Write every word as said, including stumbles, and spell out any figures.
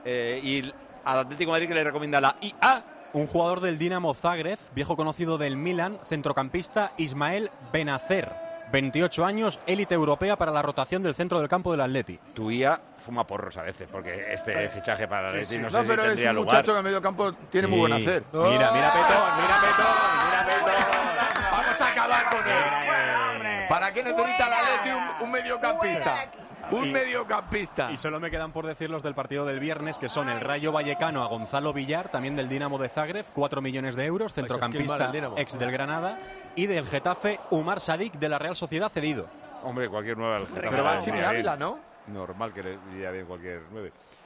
Eh, y al Atlético de Madrid, que le recomienda la I A. Un jugador del Dinamo Zagreb, viejo conocido del Milan, centrocampista Ismael Benacer. veintiocho años, élite europea para la rotación del centro del campo del Atleti. Tu I A fuma porros a veces, porque este fichaje para el Atleti sí, sí. no, no sé pero si tendría es un lugar. muchacho que en medio campo tiene sí. muy buen hacer. Mira, mira Petón, mira Petón, mira Petón. Vamos a acabar con él. ¿Para qué necesita el Atleti un, un mediocampista? Un y, mediocampista. Y solo me quedan por decir los del partido del viernes, que son el Rayo Vallecano a Gonzalo Villar, también del Dinamo de Zagreb, cuatro millones de euros, centrocampista ex del Granada, y del Getafe, Umar Sadik, de la Real Sociedad, cedido. Hombre, cualquier nueve al Getafe. Pero va Chimi Ávila, ¿no? Normal que le iría bien cualquier nueve.